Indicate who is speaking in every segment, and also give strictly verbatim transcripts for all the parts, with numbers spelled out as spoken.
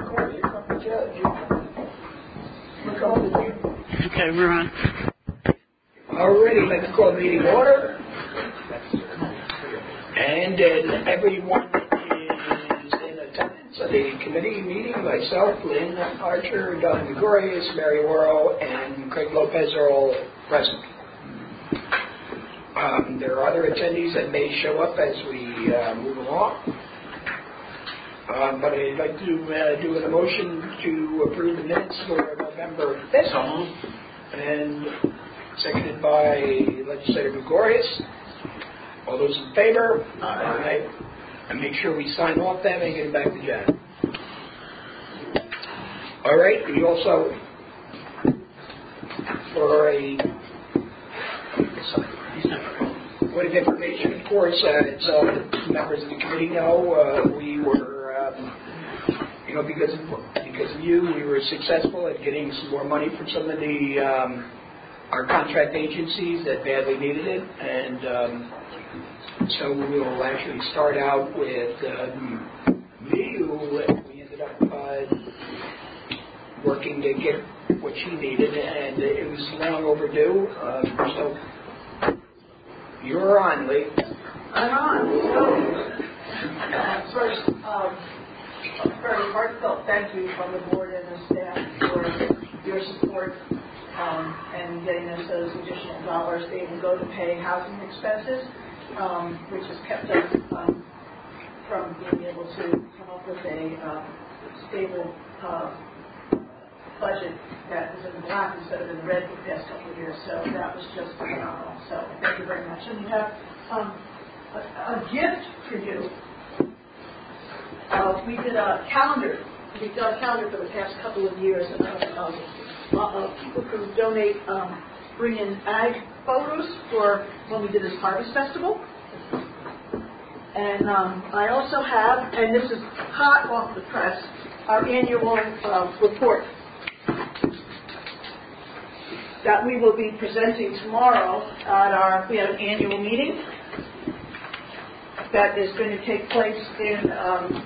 Speaker 1: Okay, we're on.
Speaker 2: Already, let's call the meeting order. And uh, everyone is in attendance at the committee meeting. Myself, Lynn Archer, Don Gregorius, Mary Worrell, and Craig Lopez are all present. Um, there are other attendees that may show up as we uh, move along. Um, but I'd like to uh, do a motion to approve the minutes for November fifth. And seconded by Legislator Gregorius. All those in favor? Aye. Aye. And make sure we sign off them and get them back to Jan. All right. We also, for a point of information, of course, uh, it's uh, members of the committee know uh, we were, um, you know, because of, because of you, we were successful at getting some more money from some of the um, our contract agencies that badly needed it, and um, so we will actually start out with um, me, who we ended up uh, working to get what she needed, and it was long overdue. Um, so you're on, Lee.
Speaker 3: I'm on. So uh, first, um, a very heartfelt thank you from the board and the staff for your support. Um, and getting us those additional dollars they will go to pay housing expenses, um, which has kept us um, from being able to come up with a uh, stable uh, budget that was in the black instead of in the red for the past couple of years. So that was just phenomenal. So thank you very much. And we have um, a, a gift for you. Uh, we did a calendar. We've done a calendar for the past couple of years. And, uh, Uh, people who donate um, bring in ag photos for when we did this harvest festival. And um, I also have, and this is hot off the press, our annual uh, report that we will be presenting tomorrow at our, we have an annual meeting that is going to take place in um,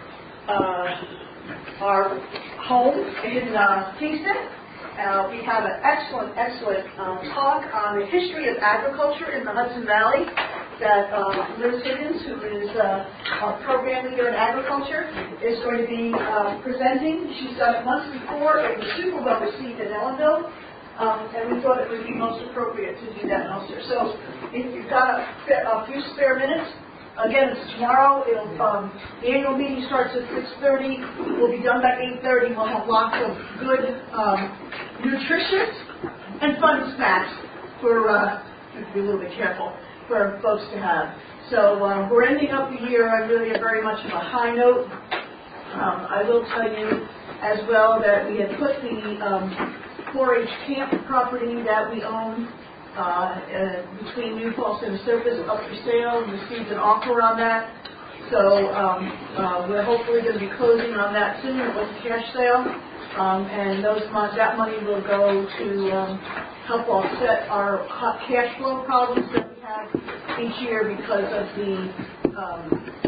Speaker 3: uh, our home in uh, Kingston. Uh, we have an excellent, excellent um, talk on the history of agriculture in the Hudson Valley that uh, Liz Higgins, who is uh, our program leader in agriculture, is going to be uh, presenting. She's done it once before. It was super well received in Ellenville, um, and we thought it would be most appropriate to do that in Ulster. So if you've got a, a few spare minutes, again, it's tomorrow. It'll, um, the annual meeting starts at six thirty. We'll be done by eight thirty. We'll have lots of good, um, nutritious and fun snacks for, uh, we have to be a little bit careful, for folks to have. So uh, we're ending up the year on really a very much of a high note. Um, I will tell you as well that we had put the um, four H camp property that we own Uh, uh, between New Falls and Surface up for sale, and received an offer on that. So um, uh, we're hopefully going to be closing on that soon. It was a cash sale, um, and those mon- that money will go to um, help offset our hot cash flow problems that we have each year because of the um,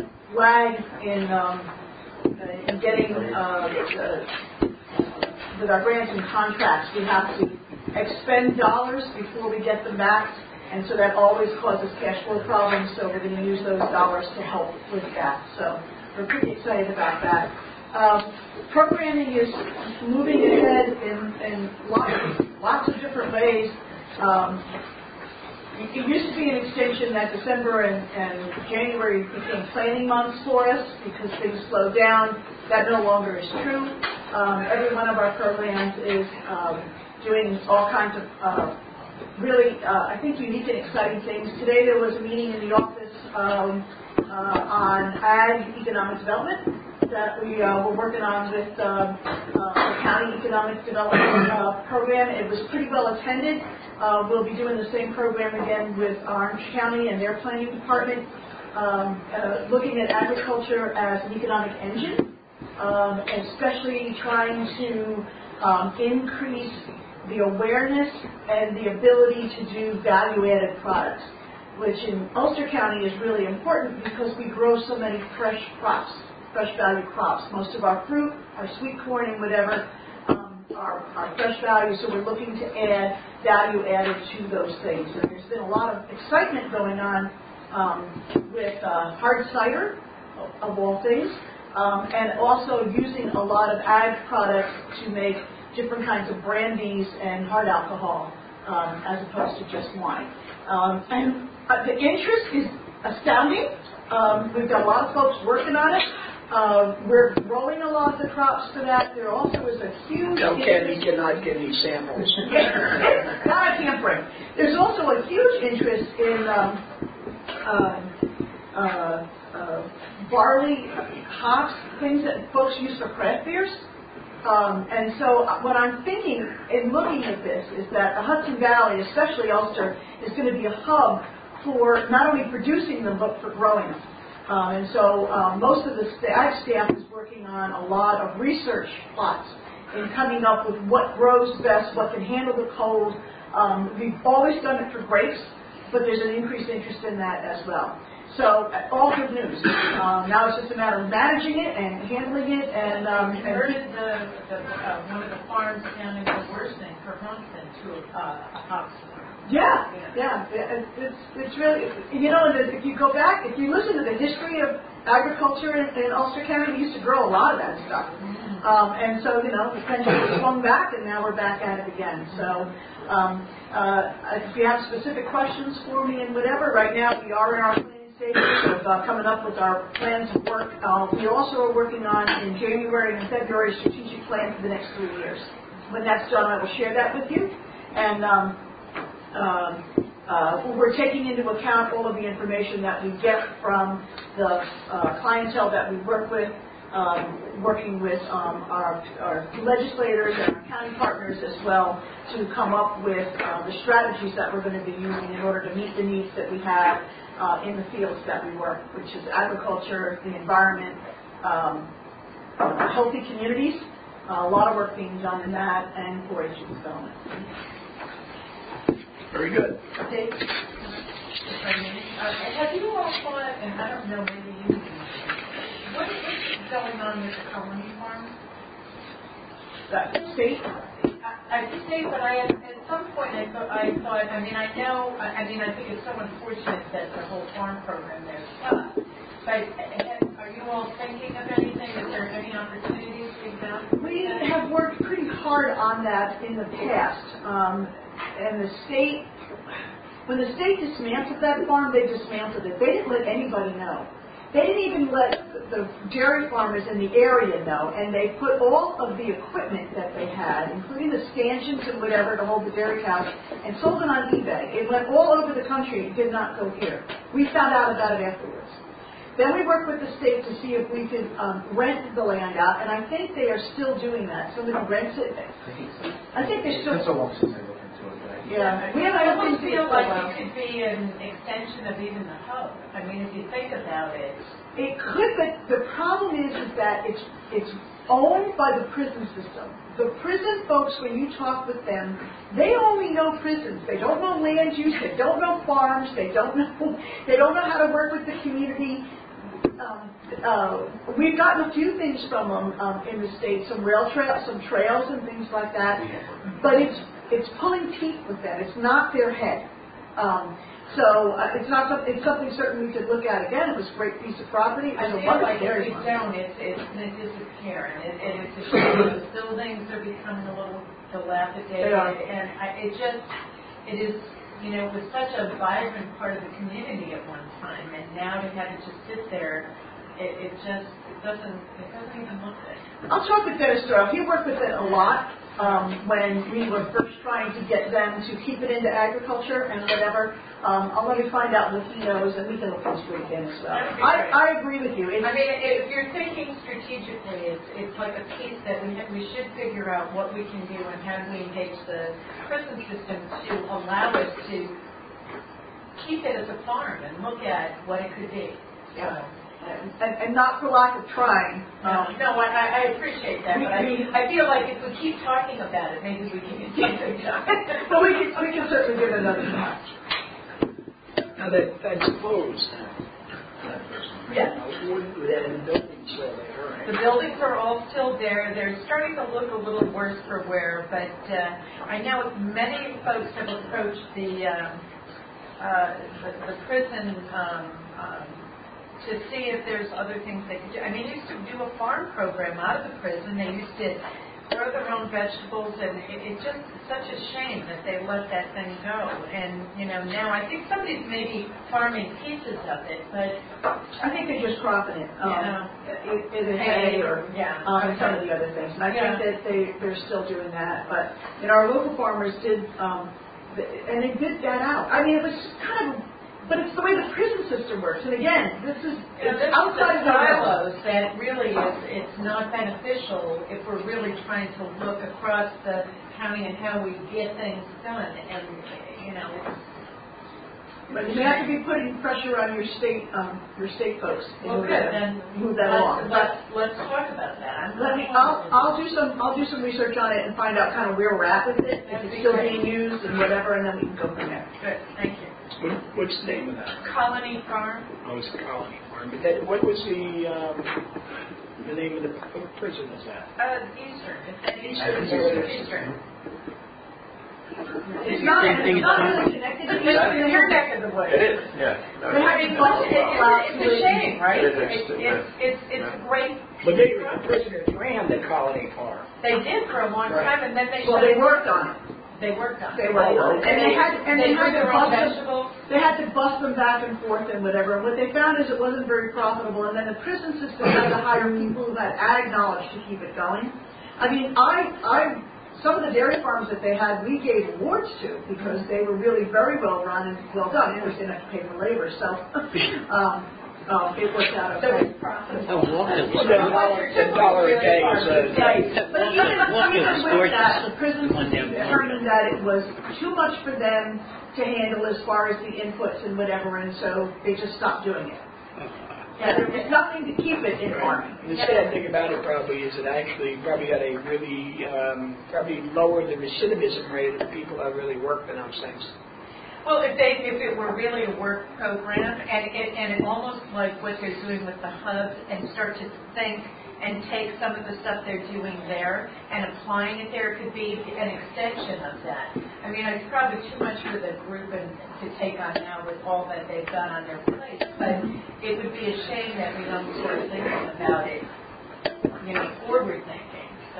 Speaker 3: lag in, um, in getting uh, the, with our grants and contracts. We have to expend dollars before we get them back, and so that always causes cash flow problems, so we're going to use those dollars to help with that. So we're pretty excited about that. Um, programming is moving ahead in, in lots, lots of different ways. Um, it used to be an extension that December and, and January became planning months for us because things slowed down. That no longer is true. Um, every one of our programs is um, doing all kinds of uh, really, uh, I think, unique and exciting things. Today there was a meeting in the office um, uh, on ag economic development that we uh, were working on with uh, uh, the county economic development uh, program. It was pretty well attended. Uh, we'll be doing the same program again with Orange County and their planning department, um, uh, looking at agriculture as an economic engine, um, especially trying to um, increase the awareness and the ability to do value-added products, which in Ulster County is really important because we grow so many fresh crops, fresh value crops. Most of our fruit, our sweet corn and whatever, um, are, are fresh value, so we're looking to add value added to those things. And there's been a lot of excitement going on um, with uh, hard cider, of, of all things, um, and also using a lot of ag products to make different kinds of brandies and hard alcohol, um, as opposed to just wine. Um, and uh, the interest is astounding. Um, we've got a lot of folks working on it. Uh, we're growing a lot of the crops for that. There also is a huge
Speaker 2: No, Candy cannot give me samples.
Speaker 3: that I can't bring. There's also a huge interest in um, uh, uh, uh, barley, hops, things that folks use for craft beers. Um, and so what I'm thinking in looking at this is that the Hudson Valley, especially Ulster, is going to be a hub for not only producing them, but for growing them. Um, and so um, most of the ag staff is working on a lot of research plots in coming up with what grows best, what can handle the cold. Um, we've always done it for grapes, but there's an increased interest in that as well. So uh, all good news. Um, now it's just a matter of managing it and handling it. And, um,
Speaker 4: I converted the, the uh, one of the farms down in Worston, Kerhonkson, to a, uh, a hops farm.
Speaker 3: Yeah, yeah, it, it's it's really, you know, if you go back, if you listen to the history of agriculture in, in Ulster County, we used to grow a lot of that stuff. Um, and so, you know, the pendulum swung back, and now we're back at it again. So, um, uh, if you have specific questions for me and whatever, right now we are in our planning stages of uh, coming up with our plans of work. Uh, we also are working on, in January and February, a strategic plan for the next three years. When that's done, I will share that with you. And um, Um, uh, we're taking into account all of the information that we get from the uh, clientele that we work with, um, working with um, our, our legislators and our county partners as well to come up with uh, the strategies that we're going to be using in order to meet the needs that we have uh, in the fields that we work, which is agriculture, the environment, um, uh, healthy communities, uh, a lot of work being done in that, and four H development.
Speaker 2: Very good.
Speaker 4: Dave, uh, have you all thought, and I don't know, maybe you can, what is going on with the colony farm?
Speaker 3: That state?
Speaker 4: I, I say, but I, at some point I thought, I thought, I mean, I know, I, I mean, I think it's so unfortunate that the whole farm program there stopped. But uh, are you all thinking of anything? Is there any opportunities being done?
Speaker 3: We have worked pretty hard on that in the past. Um, and the state, when the state dismantled that farm, they dismantled it. They didn't let anybody know. They didn't even let the dairy farmers in the area know, and they put all of the equipment that they had, including the stanchions and whatever to hold the dairy cows, and sold it on eBay. It went all over the country. It did not go here. We found out about it afterwards. Then we worked with the state to see if we could um, rent the land out, and I think they are still doing that. Somebody rents it. I think they're still.
Speaker 5: That's a long since I looked into it. Right?
Speaker 3: Yeah, we have.
Speaker 4: I
Speaker 3: I
Speaker 4: almost
Speaker 3: think
Speaker 4: feel like it could be an extension of even the hub. I mean, if you think about it,
Speaker 3: it could, but the problem is, is that it's it's owned by the prison system. The prison folks, when you talk with them, they only know prisons. They don't know land use. They don't know farms. They don't know. They don't know how to work with the community. Um, uh, we've gotten a few things from them um, in the state, some rail trails, some trails and things like that. But it's it's pulling teeth with them. It's not their head. Um, so uh, it's not something. It's something certainly we could look at again. It was a great piece of property.
Speaker 4: I
Speaker 3: It's a
Speaker 4: feel like
Speaker 3: wonderful
Speaker 4: if
Speaker 3: area.
Speaker 4: we don't, it's it's going to disappear, and, it, and it's a shame. Those buildings are becoming a little dilapidated,
Speaker 3: They are.
Speaker 4: and I, it just it is. You know, it was such a vibrant part of the community at one time, and now to have it just sit there, it, it just it doesn't it doesn't even look good.
Speaker 3: I'll talk with Dennis Doyle. He worked with it a lot um, when we were first trying to get them to keep it into agriculture and whatever. Um, I'll let me find out what he knows, and we can look into it again as well. I, I agree with you. It's,
Speaker 4: I mean, if you're thinking strategically, it's it's like a piece that we have, we should figure out what we can do and how do we engage the prison system to allow us to keep it as a farm and look at what it could be.
Speaker 3: yeah. And, and, and not for lack of trying. Um,
Speaker 4: No, I, I appreciate that, but I, I feel like if we keep talking about it, maybe we can get something done.
Speaker 3: but we can, we can certainly give it another shot.
Speaker 2: Now that that's closed now.
Speaker 4: Yes.
Speaker 2: You know, and the building's still there, right?
Speaker 4: The buildings are all still there. They're starting to look a little worse for wear, but uh, I know many folks have approached the um, uh, the, the prison um, um, to see if there's other things they could do. I mean, they used to do a farm program out of the prison. They used to grow their own vegetables, and it, it's just such a shame that they let that thing go. And, you know, now I think somebody's maybe farming pieces of it, but...
Speaker 3: I think they're just cropping it. Um,
Speaker 4: Yeah.
Speaker 3: it- Either hay or
Speaker 4: yeah.
Speaker 3: um, some of the other things. And I
Speaker 4: Yeah.
Speaker 3: think that they, they're still doing that. But, you know, our local farmers did, um, th- and they did that out. I mean, it was kind of, but it's the way the prison system works. And again, this is
Speaker 4: You know,
Speaker 3: it's
Speaker 4: this
Speaker 3: outside
Speaker 4: is
Speaker 3: the
Speaker 4: the
Speaker 3: realm.
Speaker 4: silos that really is, it's not beneficial if we're really trying to look across the county and how we get things done. And, you know, it's...
Speaker 3: But you have to be putting pressure on your state, um, your state folks. in
Speaker 4: Well,
Speaker 3: order
Speaker 4: good,
Speaker 3: to
Speaker 4: then
Speaker 3: move that
Speaker 4: let's,
Speaker 3: along.
Speaker 4: let's, let's talk about that. I'm
Speaker 3: Let me,
Speaker 4: not
Speaker 3: I'll,
Speaker 4: opposed.
Speaker 3: I'll do some, I'll do some research on it and find out kind of where we're at with it, if
Speaker 4: That'd
Speaker 3: it's
Speaker 4: be
Speaker 3: still
Speaker 4: great.
Speaker 3: being used and whatever, and then we can go from there.
Speaker 4: Good, thank you.
Speaker 2: What, what's the name of that?
Speaker 4: Colony Farm?
Speaker 2: Oh, it's the Colony Farm. But that, what was the um, the name of the what prison is that?
Speaker 4: Uh, Eastern. It's at
Speaker 2: Eastern.
Speaker 4: Eastern. Eastern.
Speaker 3: It's not,
Speaker 1: Same thing
Speaker 3: it's
Speaker 1: as
Speaker 3: not
Speaker 1: mine.
Speaker 3: really connected to
Speaker 4: It's in your neck of the woods.
Speaker 5: It is, yeah.
Speaker 3: They have
Speaker 4: It's,
Speaker 3: to bus
Speaker 4: it's,
Speaker 3: people out
Speaker 4: it's
Speaker 3: to
Speaker 4: a
Speaker 3: it.
Speaker 4: shame, right?
Speaker 5: It is.
Speaker 4: It's, it's, it's, it's great.
Speaker 2: But they, the prisoners ran the Colony Farm.
Speaker 4: They did for a long
Speaker 2: Right.
Speaker 4: time, and then they
Speaker 3: Well,
Speaker 4: shut
Speaker 3: they
Speaker 4: it
Speaker 3: worked
Speaker 4: down.
Speaker 3: on it.
Speaker 4: They worked on it.
Speaker 3: They worked on it. And they had, and they
Speaker 4: They
Speaker 3: had
Speaker 4: grew
Speaker 3: to
Speaker 4: their own
Speaker 3: bus them,
Speaker 4: vegetables.
Speaker 3: they had to bus them back and forth and whatever. And what they found is it wasn't very profitable. And then the prison system had to hire people who had ag knowledge to keep it going. I mean, I, I, some of the dairy farms that they had, we gave awards to because they were really very well run and well done. Of course, they didn't have to pay for labor, so um, um, it worked out
Speaker 4: So
Speaker 3: okay.
Speaker 4: it's profitable.
Speaker 1: Oh, Walker
Speaker 2: Well,
Speaker 1: was
Speaker 2: the dollar, the dollar a day is a...
Speaker 3: But even,
Speaker 1: Walker
Speaker 3: even
Speaker 1: was
Speaker 3: with
Speaker 1: gorgeous.
Speaker 3: that, the prison
Speaker 1: One down there.
Speaker 3: determined that it was too much for them to handle as far as the inputs and whatever, and so they just stopped doing it. Yeah, there was nothing to keep it in farming.
Speaker 2: The sad thing about it probably is it actually probably had a really, um, probably lowered the recidivism rate of the people that really worked in those things.
Speaker 4: Well, if they, if it were really a work program, and it, and it almost like what they're doing with the hubs, and start to think and take some of the stuff they're doing there and applying it there, it could be an extension of that. I mean, it's probably too much for the group and to take on now with all that they've done on their plate, but it would be a shame that we don't start thinking about it, you know, forward thinking. So,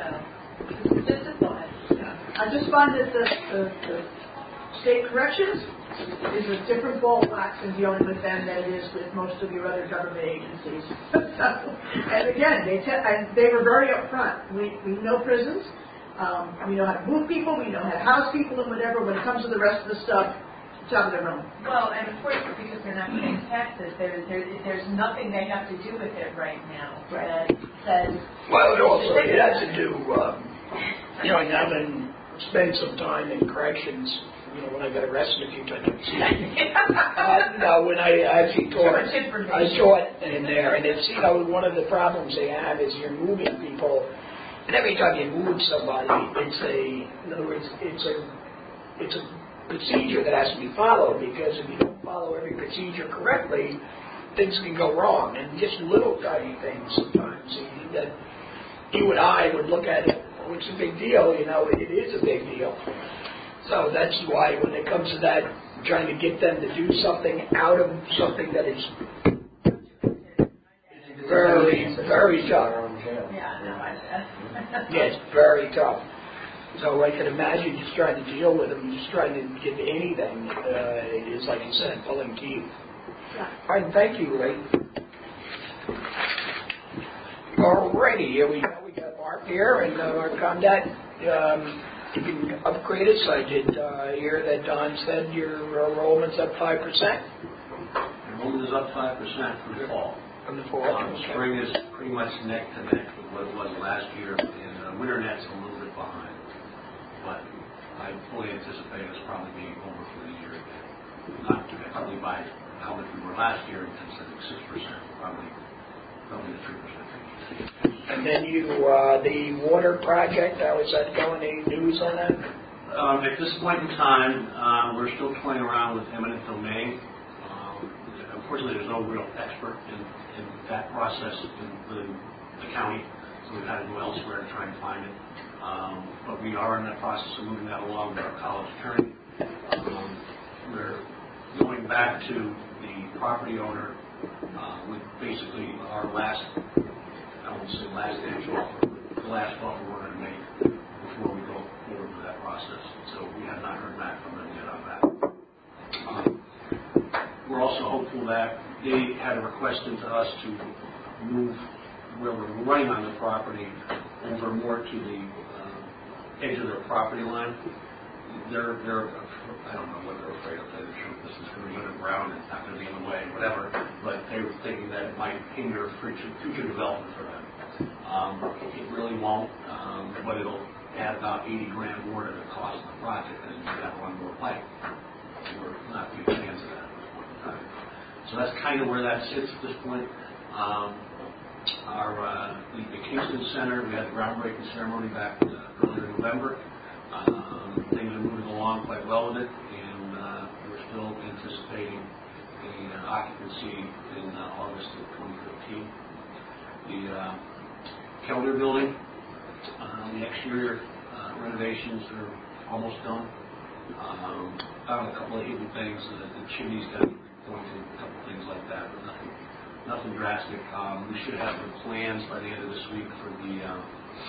Speaker 4: just a thought.
Speaker 3: I just find that the, the, the state corrections is a different ball of wax in dealing with them than it is with most of your other government agencies. So, and again, they te- and they were very upfront. We we know prisons, um, we know how to move people, we know how to house people and whatever. When it comes to the rest of the stuff, job of their own.
Speaker 4: Well, and of course, because they're not paying taxes, there, there, there's nothing they have to do with it right now that says...
Speaker 2: Well, it also it has to do, um, you know, having spent some time in corrections. You know, when I got arrested a few times. uh, no, when I actually taught,
Speaker 4: Too much information.
Speaker 2: I taught in there, and it's, you know, one of the problems they have is you're moving people, and every time you move somebody, it's a, in other words, it's a, it's a procedure that has to be followed, because if you don't follow every procedure correctly, things can go wrong, and just little tiny things sometimes that you and I would look at it, oh, it's a big deal, you know, it is a big deal. So that's why when it comes to that, trying to get them to do something out of something that is very, very tough.
Speaker 4: Yeah, no, I...
Speaker 2: Yeah, it's very tough. So I can imagine just trying to deal with them, just trying to get anything, uh, is like you said, pulling teeth. All right, thank you, Ray. Alrighty, here we go. We got Mark here, and uh, our contact. Um, You can upgrade us. I did uh, hear that Don said your enrollment's up five percent.
Speaker 6: Enrollment is up five percent from the fall.
Speaker 2: From the fall.
Speaker 6: Um, spring is pretty much neck to neck with what it was last year, and uh, winter net's a little bit behind. But I fully anticipate us probably being over for the year. Not probably by how much we were last year, instead of six percent, probably probably the three percent.
Speaker 2: And then you, uh, the water project, how is that going? Any news on that?
Speaker 6: Um, at this point in time, uh, we're still toying around with eminent domain. Um, unfortunately, there's no real expert in, in that process in the, the county, so we've had to go elsewhere to try and find it. Um, but we are in that process of moving that along with our college attorney. Um, we're going back to the property owner uh, with basically our last, I won't say last inch offer, but the last offer we're going to make before we go forward with that process. So we have not heard back from them yet on that. Um, we're also hopeful that they had a request into us to move where we're running on the property over more to the uh, edge of their property line. They're, they're, I don't know what they're afraid of. They're sure this is going to be underground, it's not going to be in the way, whatever. But they were thinking that it might hinder future, future development for them. Um, it really won't, um, but it'll add about eighty grand more to the cost of the project, and you have one more pipe. We're not big fans of that at this point in time. So that's kind of where that sits at this point. Um, our uh, the, the Kingston Center, we had a groundbreaking ceremony back uh, earlier in November. Um, things are moving along quite well with it, and uh, we're still anticipating a uh, occupancy in uh, August of twenty fifteen. The uh, Kelder building, uh, the exterior uh, renovations are almost done. Um, found a couple of hidden things, uh, the chimney's got pointed, a couple things like that, but nothing, nothing drastic. Um, we should have the plans by the end of this week for the uh,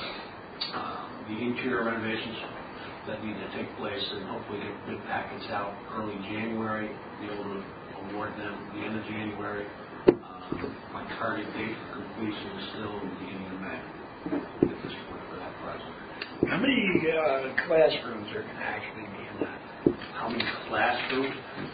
Speaker 6: uh, the interior renovations that need to take place, and hopefully get good packets out early January, be able to award them at the end of January. Um, my target date for completion is still in the beginning of May at this point for that project.
Speaker 2: How many uh, classrooms are going to actually be in that?
Speaker 6: How many classrooms?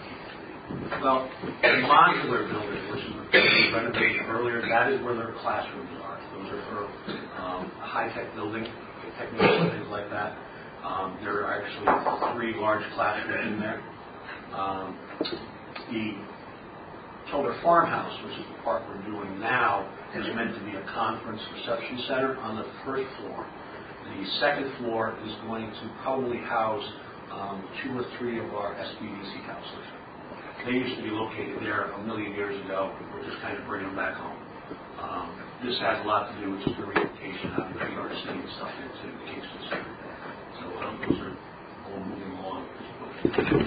Speaker 6: Well, the modular building, which is renovated earlier, that is where their classrooms are. Those are for um, a high-tech building, technical things like that. Um, there are actually three large classrooms in there. Um, the Kelder Farmhouse, which is the part we're doing now, is meant to be a conference reception center on the first floor. The second floor is going to probably house um, two or three of our S B D C counselors. They used to be located there a million years ago. We're just kind of bringing them back home. Um, this has a lot to do with just the relocation out of the P R C and stuff into the Kingston Center. So um, those are all moving along at this point.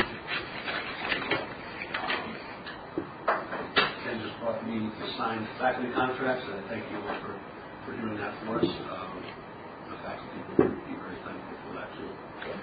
Speaker 6: Um, Ken just brought me the signed faculty contracts, and I thank you for, for doing that for us. Um, the faculty will be very thankful for that too.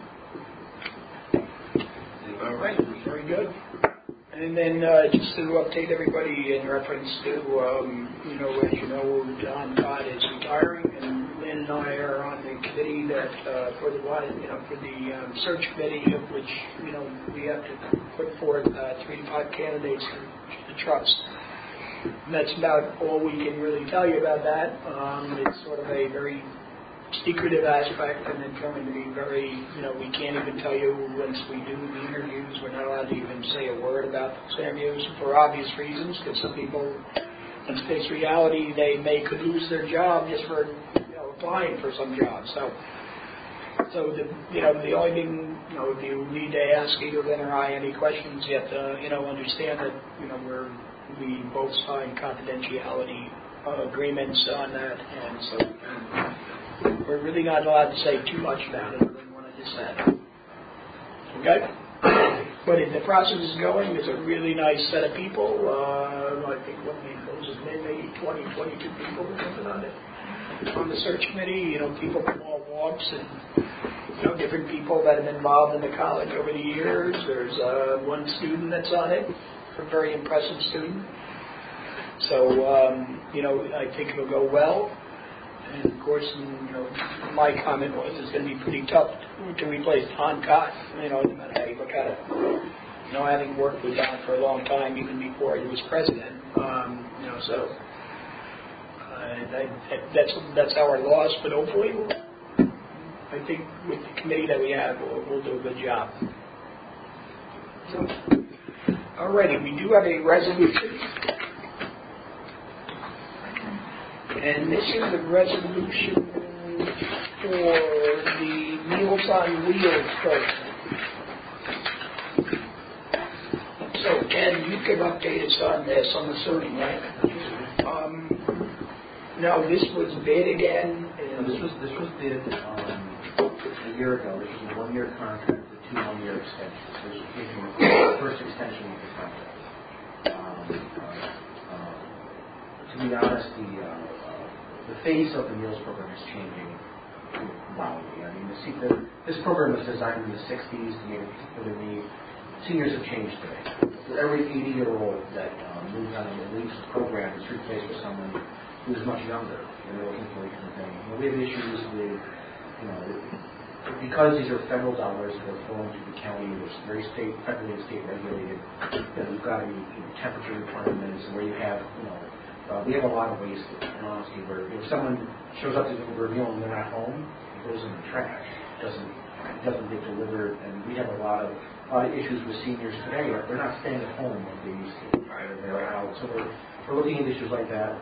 Speaker 2: All right, very good. And then uh, just to update everybody in reference to, um, you know, as you know, John Todd is retiring, and Lynn and I are on the committee that uh, for the you know for the um, search committee, of which you know we have to put forth uh, three to five candidates for the trust. And that's about all we can really tell you about that. Um, it's sort of a very secretive aspect, and it's going to be very, you know, we can't even tell you once we do the interviews. We're not allowed to even say a word about those interviews for obvious reasons, because some people, in space reality, they may could lose their job just for, you know, applying for some job. So, so the, you know, the only thing, you know, if you need to ask either Lynn or I any questions, you have to, you know, understand that, you know, we're we both signed confidentiality uh, agreements on that, and so we're really not allowed to say too much about it other than what I just said. Okay? But if the process is going, there's a really nice set of people. Uh, I think what made those is maybe twenty, twenty-two people or something on it. On the search committee, you know, people from all walks and, you know, different people that have been involved in the college over the years. There's uh, one student that's on it, a very impressive student. So, um, you know, I think it'll go well. And of course, you know, my comment was it's going to be pretty tough to replace Don Cott, you know, no matter how you look at it. You know, having worked with Don for a long time, even before he was president, um, you know, so uh, that, that's that's our loss, but hopefully, we'll, I think with the committee that we have, we'll, we'll do a good job. So, alrighty, we do have a resolution. And this is the resolution for the Meals on Wheels program. So, Ken, you can update us on this, I'm assuming, right? Um, Now, this was bid again.
Speaker 5: So this was this was bid um, a year ago. This was a one-year contract with two one-year extensions. So this was the first extension of the contract. Um, uh, uh, to be honest, the uh, uh, the face of the meals program is changing wildly. I mean, the, the, this program was designed in the sixties to meet a particular need. Seniors have changed today. For every eighty-year-old that um, moves on and leaves the program, it's replaced with someone who's much younger, and they're looking for a different thing. You know, we have issues with, you know, because these are federal dollars that are flowing to the county, which is very state, federally and state regulated, that we've got to be, you know, temperature requirements, where you have, you know, uh, we have a lot of waste, in honesty, where if someone shows up to deliver a meal and they're not home, it goes in the trash. It doesn't, it doesn't get delivered, and we have a lot of, a lot of issues with seniors today. They're not staying at home like they used to. Right? They're out. So we're, we're looking at issues like that.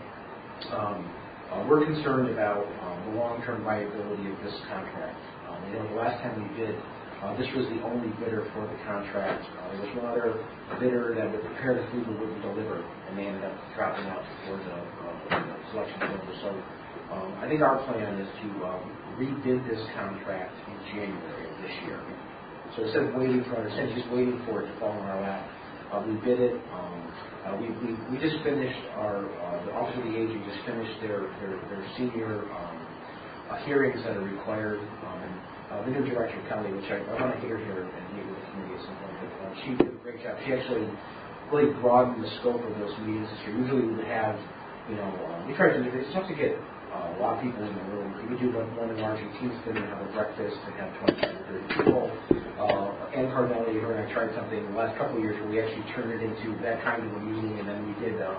Speaker 5: Um, uh, we're concerned about um, the long-term viability of this contract. Um, you know, the last time we bid, uh, this was the only bidder for the contract. Uh, there was one other bidder that would prepare the food but wouldn't deliver, and they ended up dropping out before the, uh, the selection was over. So um, I think our plan is to um, rebid this contract in January of this year. So instead of waiting for, instead of just waiting for it to fall in our lap, uh, we bid it. Um, uh, we, we we just finished our uh, the Office of the Aging just finished their their, their senior um, uh, hearings that are required. Um, and uh, the new director Kelly, which I, I want to hear here and meet with the committee at some point, but uh, she did a great job. She actually really broadened the scope of those meetings this year. Usually we would have, you know, uh, we try to do it's tough to get uh, a lot of people in the room. We do one, one in Washington, and have a breakfast and have twenty-five or thirty people. Uh, Ann Carnelli, her and I tried something the last couple of years where we actually turned it into that kind of a meeting, and then we did, um,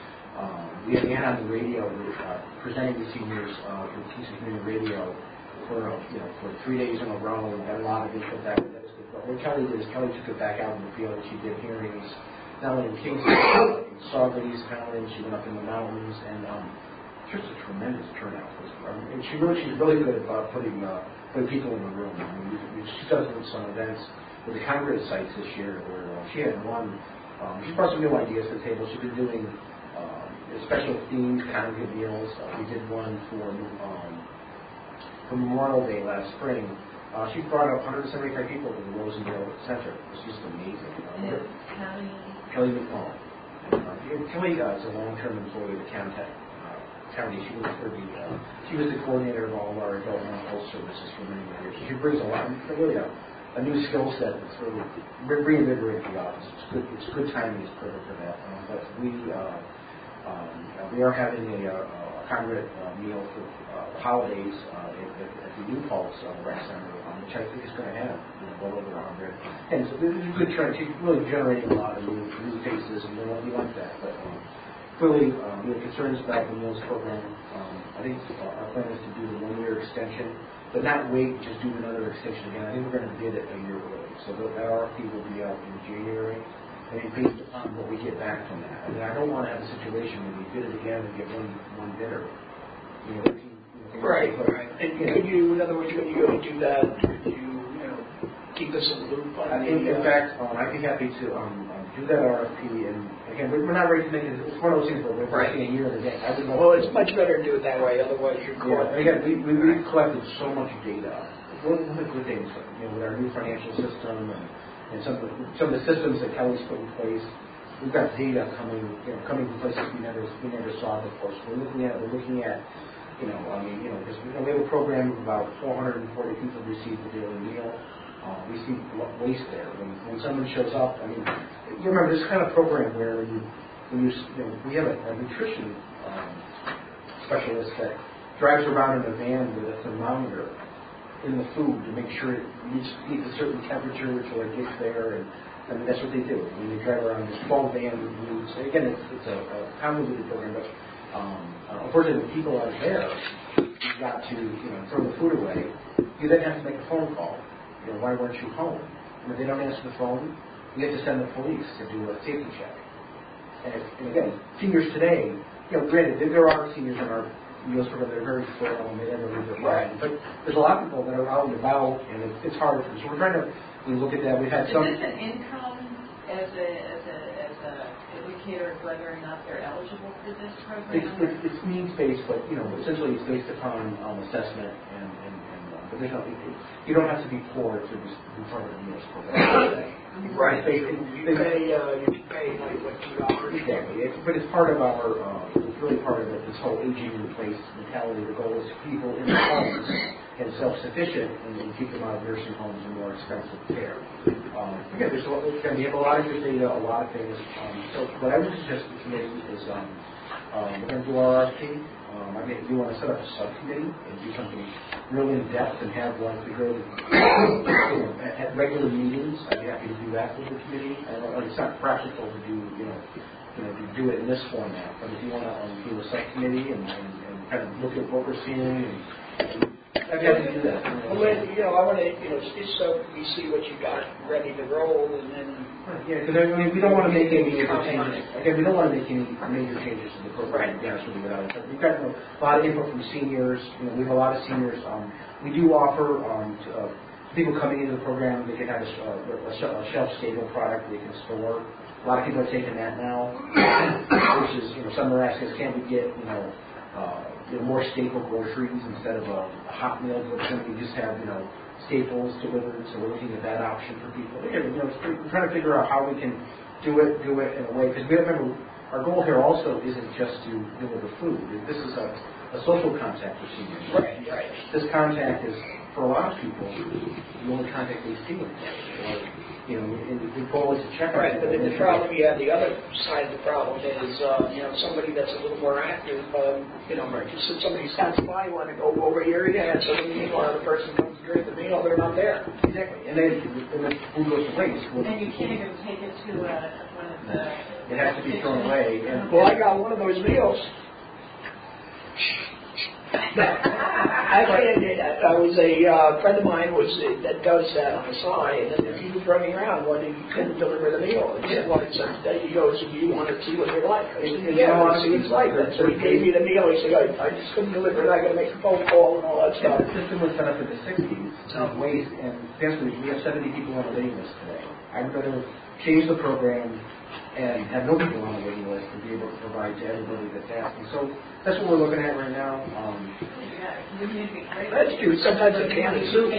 Speaker 5: um, we had Ann on the radio uh, presenting to seniors uh, for Kingston Community Radio for, uh, you know, for three days in a row, and got a lot of input back. That was good. But what Kelly did is Kelly took it back out in the field, and she did hearings, not only in Kingston, but in Saugerties County. She went up in the mountains, and um, just a tremendous turnout. Um, and she really, she's really good about putting uh, putting people in the room. I mean, we, we, she does some events with the Congress sites this year where uh, she had one. Um, she brought some new ideas to the table. She's been doing um, special themed congregate meals. Uh, we did one for um, for Memorial Day last spring. Uh, she brought up one hundred seventy-five people to the Rosendale Center. It was just amazing. Um,
Speaker 4: County.
Speaker 5: Kelly McCall. Uh, Kelly uh, is a long-term employee of the County. County. She was for the uh, she was the coordinator of all of our adult mental health services for many years. She brings a lot, really a, a new skill set that's really reinvigorated the office. It's good. It's good timing. It's perfect for that. Um, but we uh, um, we are having a, a, a congregate uh, meal for uh, holidays uh, at, at, at the New Pulse uh, Rec Center, um, which I think is going to have, you know, well over a hundred. And so this is a good trend. She's really generating a lot of new, new faces, and we like that. But um, Clearly, um, we have concerns about the meals program. Um, I think uh, our plan is to do the one-year extension, but not wait, just do another extension again. I think we're going to bid it a year early. So that R F P will be out in January, and based upon what we get back from that. I mean, I don't want to have a situation where we bid it again and get one one bidder. You know, you know,
Speaker 2: Right, right. And
Speaker 5: you know,
Speaker 2: could you, in other words, when you go to do that, could you, you know, keep us in the loop on
Speaker 5: in,
Speaker 2: the,
Speaker 5: in
Speaker 2: uh,
Speaker 5: fact, um, I'd be happy to um, um, do that R F P, and again, we're not ready to make it. It's one of those things where we're
Speaker 2: Right.
Speaker 5: working a year in advance. I would love
Speaker 2: well,
Speaker 5: to-
Speaker 2: it's much better to do it that way, otherwise you're
Speaker 5: Yeah,
Speaker 2: caught.
Speaker 5: and again, we, we, we've collected so much data. One of the good things, you know, with our new financial system and, and some of the, some of the systems that Kelly's put in place, we've got data coming, you know, coming from places we never, we never saw before. So we're looking at, we're looking at, you know, I mean, you know, because you know, we have a program of about four hundred forty people receive the daily meal. Uh, we see waste there. When, when someone shows up, I mean, you remember this kind of program where you, when you, you know, we have a, a nutrition um, specialist that drives around in a van with a thermometer in the food to make sure it needs to eat a certain temperature until it gets there, and I mean that's what they do. I mean, they drive around in this full van with foods. And again, it's, it's a, a convoluted program, but um, uh, unfortunately, when people aren't there, you've got to you know throw the food away. You then have to make a phone call. You know, why weren't you home? And if they don't answer the phone, you have to send the police to do a safety check. And, and again, seniors today, you know, granted, there are seniors in our meals program that are very frail and they never leave their mind. But there's a lot of people that are out and about, and it's, it's hard for them. So we're trying to we look at that. We've had
Speaker 4: Is
Speaker 5: some.
Speaker 4: this an income as a, as a, as a, we indicator of whether or not they're eligible for this
Speaker 5: It's,
Speaker 4: program?
Speaker 5: it's, it's needs-based, but, you know, essentially it's based upon um, assessment and, and, and uh, but there's no, it, it, you don't have to be poor to be be part of the meals program.
Speaker 2: Right.
Speaker 5: It's based,
Speaker 2: You
Speaker 5: it's,
Speaker 2: pay, uh, you pay like, what, two dollars?
Speaker 5: exactly, it's, but it's part of our, uh, it's really part of it, this whole aging in place mentality. The goal is people in their homes and self-sufficient and, and keep them out of nursing homes and more expensive care. Um, again, there's a lot, again, we have a lot of good data, a lot of things. Um, so what I would suggest to the committee is um, um, we're going to do our R F P. Um, I mean, we want to set up a subcommittee and do something really in depth and have one to go to, you know, at, at regular meetings. I'd be happy to do that with the committee. I know it's not practical to do, you know, you know, to do it in this format. But if you want to um, do a subcommittee and, and, and kind of look at what we're seeing, and, and I'd be happy to do that.
Speaker 2: Well, then, you know, I want to, you know, just so we see what you got ready to roll, and then.
Speaker 5: Right, yeah, because I mean, we don't want to make any major changes. Again, we don't want to make any major changes to the program. To be honest with you, without it. But we've got, you know, a lot of input from seniors. You know, we have a lot of seniors. Um, we do offer um, to, uh, people coming into the program. They can have a, uh, a, a shelf-stable product they can store. A lot of people are taking that now, which is, you know, some are asking us, can we get, you know, uh, you know, more staple groceries instead of a, a hot meal? Can we just have, you know, staples delivered? So we're looking at that option for people. Again, you know, we're trying to figure out how we can do it, do it in a way, because we remember our goal here also isn't just to deliver food. This is a, a social contact for seniors.
Speaker 2: Right, right.
Speaker 5: This contact is, for a lot of people, the only contact they see with them. Or, you know, and the goal is to check on
Speaker 2: Right, but then the problem, you have the other side of the problem is, uh, you know, somebody that's a little more active, um, you know, right, just if somebody stops by, want to go over here, you have somebody, meanwhile, the person comes to drink the meal, they're not there.
Speaker 5: Exactly, and then and then food goes to waste.
Speaker 4: And you can't even take it to uh, one of the...
Speaker 5: It has to be thrown away. And,
Speaker 2: Well, I got one of those meals. I can't. I was a uh, friend of mine was uh, that does that on the side, and he was running around when he couldn't deliver the meal. And he said, "Well, some day he goes, do you want to see what they're like?" I said, "Yeah, I want to see what it's like." And so he gave me the meal. He said, "I, I just couldn't deliver it. I got to make a phone call and all that stuff."
Speaker 5: The system was set up in the sixties of waste, and basically we have seventy people on the waiting list today. I'm going to change the program and have no people on the waiting list to be able to provide to everybody that's asking. So that's what we're looking at right now. Um,
Speaker 2: That's true. Sometimes a can of soup.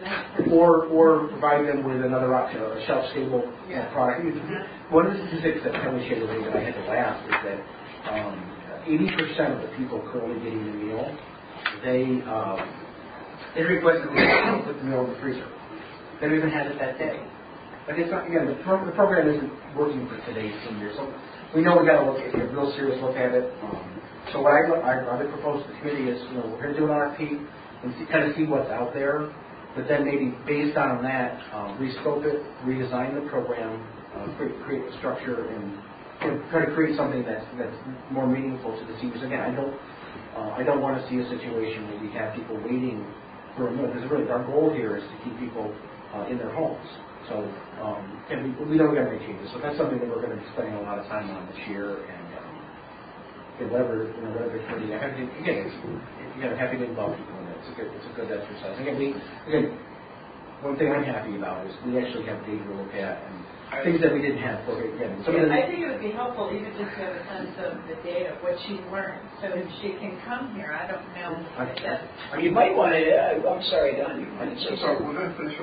Speaker 5: or or provide them with another option, a shelf-stable uh, product. I mean, one of the statistics that Kelly shared with me that I had to laugh is that um, eighty percent of the people currently getting the meal, they um, they request that they put the meal in the freezer. They don't even have it that day. But it's not, again, the, pro- the program isn't working for today's seniors. So we know we got to look at it, a real serious look at it. Um, so what I, I, I would propose to the committee is, you know, we're going to do an R F P and see, kind of see what's out there, but then maybe based on that, um, rescope it, redesign the program, uh, create, create a structure, and you know, try to create something that's that's more meaningful to the seniors. Again, I don't, uh, I don't want to see a situation where we have people waiting for a meal, because really our goal here is to keep people uh, in their homes. So, um, and we, we know we're going to make changes. So that's something that we're going to be spending a lot of time on this year. And um, you know, whatever, you know, whatever committee, I have to, again, it's, you know, happy to involve people in it. It's a good, it's a good exercise. Again, we, again, one thing I'm happy about is we actually have data to look at and things that we didn't have for again. Some
Speaker 4: yeah,
Speaker 5: of the,
Speaker 4: I think it would be helpful even just to have a sense of the data, what she learned, so if she can come here. I don't know.
Speaker 5: I,
Speaker 2: You might want to. Uh, I'm sorry, Don. You might say something.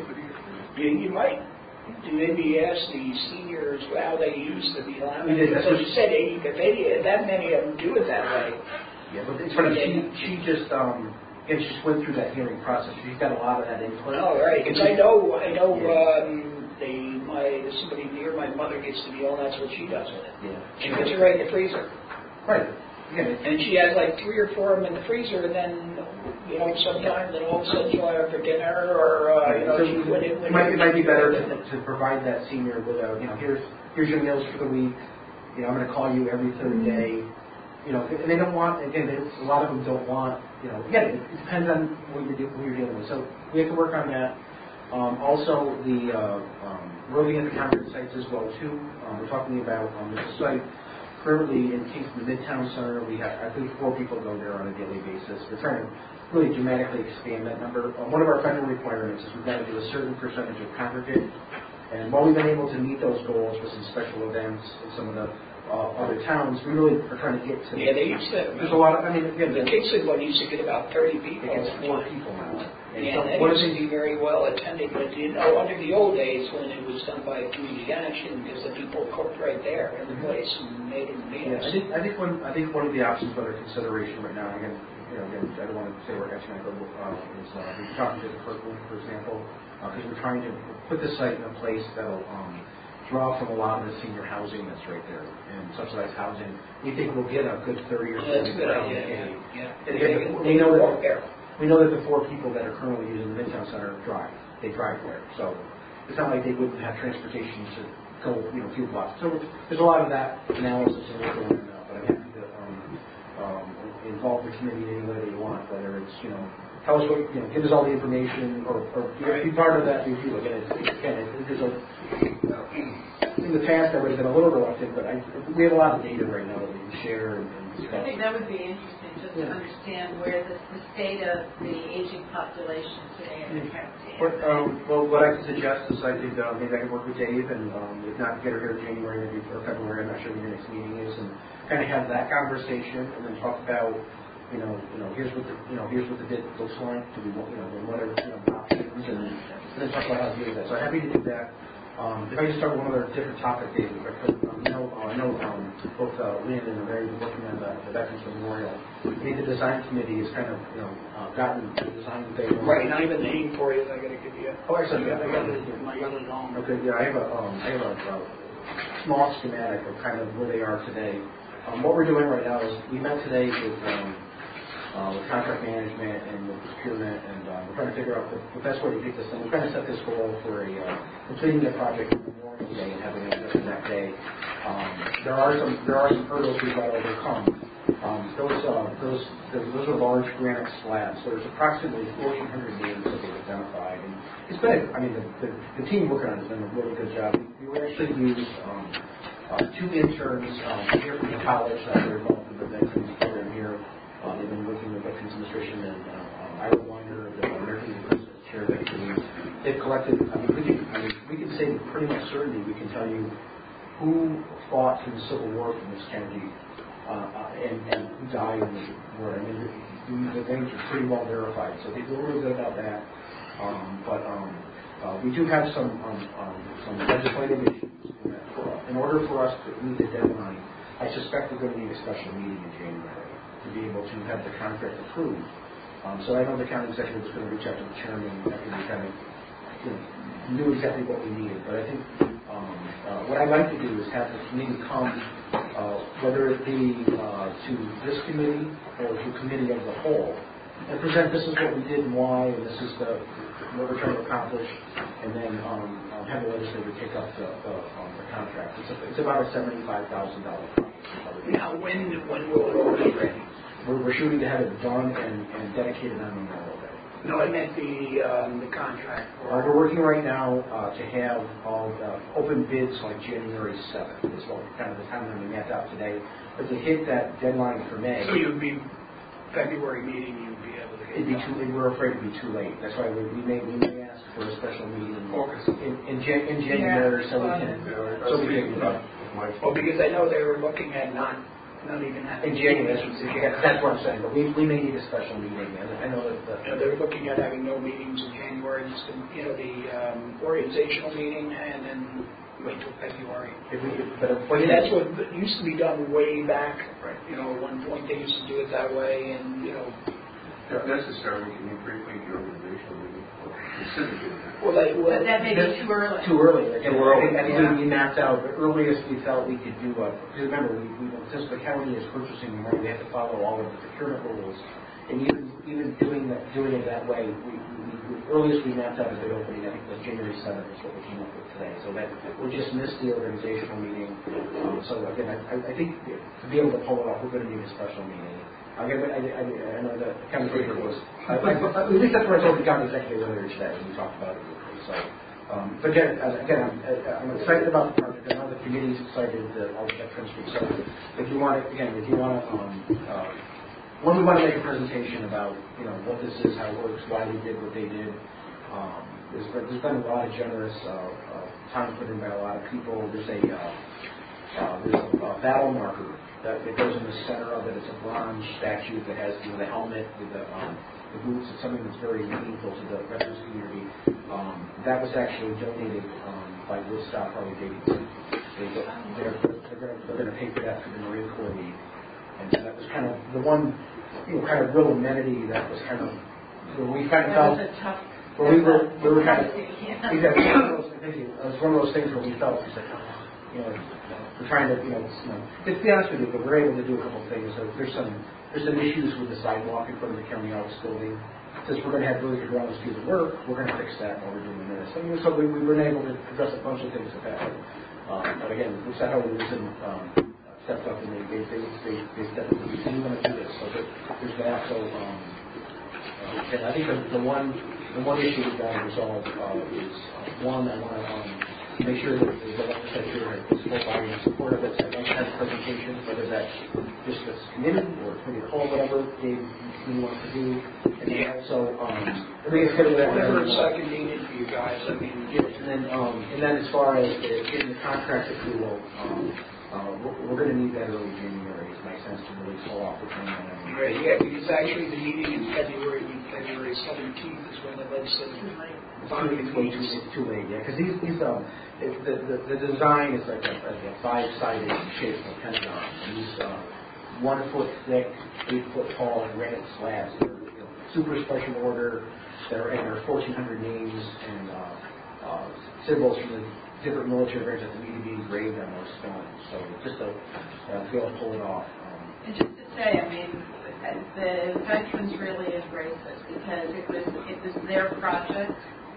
Speaker 2: You, you might maybe ask the seniors how they use the meal. I mean,
Speaker 5: We did, that's
Speaker 2: as
Speaker 5: what
Speaker 2: you said, eighty, if eighty, that many of them do it that way.
Speaker 5: yeah, but it's funny. She she just um, and she just went through that hearing process. She's got a lot of that input.
Speaker 2: Oh, right. Because I know, I know.
Speaker 5: Yeah.
Speaker 2: Um, they, my somebody near my mother gets the meal, and that's what she does with it.
Speaker 5: Yeah.
Speaker 2: She puts it right in the freezer.
Speaker 5: Right. Yeah.
Speaker 2: And she has like three or four of them in the freezer, and then, you know, sometimes then all of a sudden she'll have it for dinner, or, uh, you know,
Speaker 5: so
Speaker 2: she when it, when
Speaker 5: it, might, it might be better to,
Speaker 2: it,
Speaker 5: to provide that senior with a, you know, here's here's your meals for the week. You know, I'm going to call you every third day. You know, and they don't want, again, they, a lot of them don't want, you know, again, it, it depends on what you're, de- what you're dealing with. So we have to work on that. Um, also, the uh, um, we're looking at the conference sites as well, too. Um, we're talking about um, there's a site currently in Kingston Midtown Center. We have, I believe, four people go there on a daily basis. We're trying to really dramatically expand that number. Um, one of our federal requirements is we've got to do a certain percentage of congregate. And while we've been able to meet those goals with some special events and some of the, the uh, other towns, we really are trying to get to.
Speaker 2: Yeah, they used to.
Speaker 5: There's a lot of, I mean, again,
Speaker 2: The Kingston one used to get about thirty people.
Speaker 5: it gets four people now. And
Speaker 2: Yeah,
Speaker 5: so
Speaker 2: that
Speaker 5: what
Speaker 2: used
Speaker 5: is
Speaker 2: to
Speaker 5: it?
Speaker 2: be very well attended, but you know, under the old days when it was done by community action, because the people cooked right there in the place and made them
Speaker 5: Yeah,
Speaker 2: meals.
Speaker 5: I think, I think one, I think one of the options under consideration right now, again, you know, again, I don't want to say we're catching up, uh, is, uh, we're talking to the Kirkland, for example, because we're trying to put the site in a place that'll, um, draw from a lot of the senior housing that's right there, and subsidized housing. We think we'll get a good thirty or
Speaker 2: That's
Speaker 5: forty
Speaker 2: a good
Speaker 5: around
Speaker 2: idea,
Speaker 5: the
Speaker 2: yeah,
Speaker 5: game.
Speaker 2: yeah.
Speaker 5: And again, they know that, we know that the four people that are currently using the Midtown Center drive, they drive there, so it's not like they wouldn't have transportation to go, you know, a few blocks. So there's a lot of that analysis and work going on now, but I'm happy to um, um, involve the committee any way that you want, whether it's, you know, tell us what, you know, give us all the information, or, or be part of that review. Again, it's, again, it, there's a, in the past I would have been a little reluctant, but I, we have a lot of data right now that we can share and, and
Speaker 4: I think that would be interesting, just to
Speaker 5: Yeah.
Speaker 4: understand where the, the state of the aging population today in the county.
Speaker 5: What, um, well, what I can suggest is I think uh, maybe I can work with Dave, and um, if not, get her here in January, maybe or February. I'm not sure when your next meeting is, and kind of have that conversation, and then talk about, you know, you know, here's what the, you know, here's what the bid looks like. Do we want, you know, what are, you know, options, and, and then talk about how to deal with that. So I'm happy to do that. Um, if I just start with one other different topic, Dave, if I could, um, you know, uh, I know um, both uh, Lynn and Mary were working on the, the Veterans Memorial. I think the design committee has kind of, you know, uh, gotten the design that they want.
Speaker 2: Right, and I have a name for you that I got to give you.
Speaker 5: Oh, actually,
Speaker 2: I got it,
Speaker 5: yeah.
Speaker 2: I got it on.
Speaker 5: Okay, yeah, I have a, um, I have a, a small schematic of kind of where they are today. Um, what we're doing right now is we met today with, um, uh, with contract management and with procurement, and um, we're trying to figure out the, the best way to get this done. We're trying to set this goal for a uh, completing the project on Memorial Day and having it done that day. Um, there are some there are some hurdles we've got to overcome. Um, those, uh, those those those are large granite slabs. So there's approximately fourteen hundred names that they've identified, and it's been, I mean, the, the, the team working on it has done a really good job. We, we actually used um, uh, two interns um, here from the college that were involved in the veterans program here. Uh, they've been working with Veterans Administration, and uh, um, Ira Weiner, the American President Chair of Veterans. They've collected. I mean, we can, I mean, we can say with pretty much certainty we can tell you who fought in the Civil War from this county. Uh, uh, and, and who died in the war. I mean, the, the names are pretty well verified, so they feel really good about that. Um, but um, uh, we do have some um, um, some legislative issues. In order for us to meet the deadline, I suspect we're going to need a special meeting in January to be able to have the contract approved. Um, so I know the county executive is going to reach out to the chairman after we kind of, you know, knew exactly what we needed. But I think um, uh, what I'd like to do is have the committee come. Uh, whether it be uh, to this committee or to committee as a whole, and present this is what we did and why, and this is the what we're trying to accomplish, and then um, um, have the legislature take up the, the, um, the contract. It's, a, it's about a seventy-five thousand dollars project.
Speaker 2: Now, when when will it all be ready?
Speaker 5: We're, we're shooting to have it done and, and dedicated on Memorial Day.
Speaker 2: No, I meant the um, the contract.
Speaker 5: Uh, we're working right now uh, to have all uh, open bids like January seventh. Is what kind of the timeline we mapped out today. But to hit that deadline for May,
Speaker 2: So you'd be February meeting, you'd be able to get
Speaker 5: it'd be
Speaker 2: it
Speaker 5: too.
Speaker 2: done.
Speaker 5: We're afraid it'd be too late. That's why we, we may we may ask for a special meeting in
Speaker 2: August.
Speaker 5: in, in, Jan, in January,
Speaker 4: Yeah,
Speaker 5: so we
Speaker 4: well,
Speaker 5: can
Speaker 6: Yeah,
Speaker 5: so we can. Uh,
Speaker 2: Well, because I know they were looking at not not even having
Speaker 5: in January, that's,
Speaker 2: meetings in
Speaker 5: that's, that's what I'm saying. But we, we may need a special meeting. And I know that. The,
Speaker 2: You know, they were looking at having no meetings in January, just, you know, the um, organizational meeting, and then wait till February.
Speaker 5: if we, but if,
Speaker 2: I mean, that's what used to be done way back.
Speaker 5: Right.
Speaker 2: You know, at one point they used to do it that way, and, you know,
Speaker 6: Not necessarily, can you pre-make your organizational meeting or consider doing that?
Speaker 2: well, they, well,
Speaker 4: But that may be too early.
Speaker 5: Too early. Again,
Speaker 6: Too early.
Speaker 5: I think we mapped out the earliest we felt we could do. Uh, because remember, we, we, since the county is purchasing the money, we have to follow all of the procurement rules. And even even doing that, doing it that way, we, we, we, the earliest we mapped out a bid opening, I think, was January seventh. Is what we came up with today. So that we just missed the organizational meeting. Um, so again, I, I think to be able to pull it off, we're going to need a special meeting. Again, I, I, I know the county executive was. I, I, at least that's what I told the county executive earlier today when we talked about it. So, um, but again, again, I'm, I'm excited about the project. I know the committee's excited that all the veterans are excited. If you want to, again, if you want to, um, uh, when we want to make a presentation about, you know, what this is, how it works, why they did what they did. Um, there's, been, there's been a lot of generous uh, uh, time put in by a lot of people. There's a uh, Uh, there's a, a battle marker that, that goes in the center of it. It's a bronze statue that has, you know, the helmet with the, um, the boots. It's something that's very meaningful to the veterans community. Um, that was actually donated um, by Woodstock Harley Davidson. They, they're they're going they're to pay for that for the Marine Corps League. And so that was kind of the one, you know, kind of real amenity that was kind of where we kind of
Speaker 4: That
Speaker 5: felt.
Speaker 4: was a tough.
Speaker 5: Where we were, we were kind of.
Speaker 4: Yeah.
Speaker 5: Exactly. It was one of those things where we felt it's like, oh, you know, we're trying to, you know, you know, to be honest with you, but we're able to do a couple of things. So there's some there's some issues with the sidewalk in front of the county office building. Since we're going to have really good routes to do the work, we're going to fix that while we're doing this. And so we, we were able to address a bunch of things with that. Um, but again, looks like how we um, stepped up and they they they they, they stepped up and we said, we want to do this. So there, there's that. So um, uh, and I think the, the one the one issue we've got to resolve uh, is uh, one, I want to um, make sure that the legislature has full body and support of it. So I don't have a presentation, whether that's just this committee or committee of the whole, whatever Dave you want to do. And then
Speaker 2: Yeah.
Speaker 5: also, um, I think it's good that
Speaker 2: Whatever it's uh, convenient for you guys. I mean,
Speaker 5: yes, and then um, and then as far as uh, getting the contract approval, um, uh, we're, we're going to need that early January. It makes sense to really pull off the timeline.
Speaker 2: right, yeah, because actually the meeting in February, February seventeenth is when the legislature finally
Speaker 5: It's way too,
Speaker 2: meets.
Speaker 5: it's too late, yeah, because these, these, um, it, the, the, the design is like a, like a five-sided shape of a pentagon, and these, uh, one foot thick, eight foot tall granite slabs, they're, you know, super special order, that are, and there are fourteen hundred names and, uh, uh, symbols from the different military branches that need to be engraved on those stones, so just to, uh, be able to pull it off. Um,
Speaker 4: And just to say, I mean, the veterans really embraced this because it was it was their project,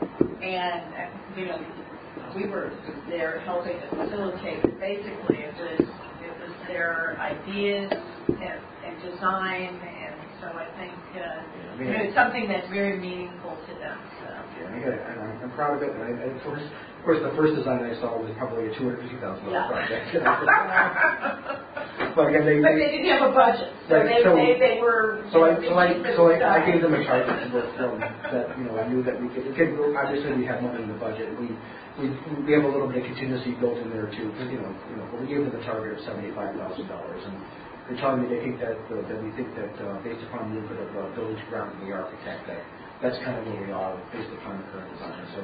Speaker 4: and you know we were there helping to facilitate. But basically, it was it was their ideas and, and design, and so I think uh, you know it's something that's very meaningful to them. So.
Speaker 5: Yeah, I get it, and I'm, I'm proud of it. And I, and of course, of course, the first design I saw was probably a two hundred fifty thousand dollar
Speaker 4: Yeah.
Speaker 5: project. You know? But again, they,
Speaker 4: But
Speaker 5: they,
Speaker 4: they didn't have a budget, so
Speaker 5: Right,
Speaker 4: they,
Speaker 5: so-
Speaker 4: they, they were.
Speaker 5: so I,
Speaker 4: you
Speaker 5: so
Speaker 4: know,
Speaker 5: I,
Speaker 4: they
Speaker 5: so I,
Speaker 4: did
Speaker 5: I
Speaker 4: this
Speaker 5: gave them a
Speaker 4: stuff.
Speaker 5: target that, um, that you know I knew that we could. Again, obviously, we have money in the budget. We we we have a little bit of contingency built in there too. You know, you know, but we gave them a target of seventy five thousand dollars, and they're telling me they think that uh, that we think that uh, based upon the input of uh, village ground and the architect that that's kind of where we are based upon the current design. So.